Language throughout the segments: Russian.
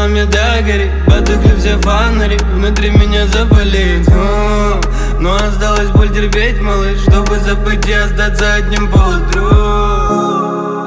доме да горит, потухли все фонари, внутри меня запалит. Но осталась боль терпеть, малыш, чтобы забыть и остаться одним поутру.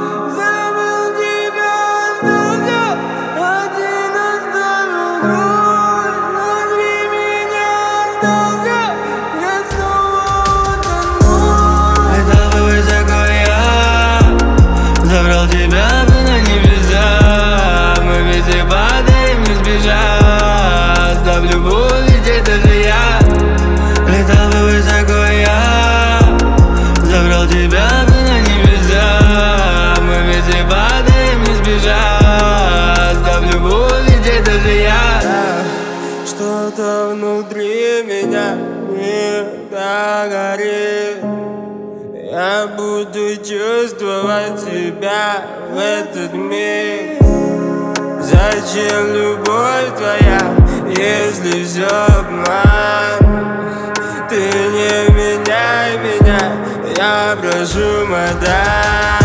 Забрал тебя на небеса, мы везде падаем не сбежать. Да в любовь ведь даже я летал бы высоко я. Забрал тебя на небеса, мы везде падаем не сбежать. Да в любовь ведь даже я. Что-то внутри меня не горит. Я буду чувствовать себя в этот миг. Зачем любовь твоя, если все обман? Ты не меняй меня, я прошу, мадам.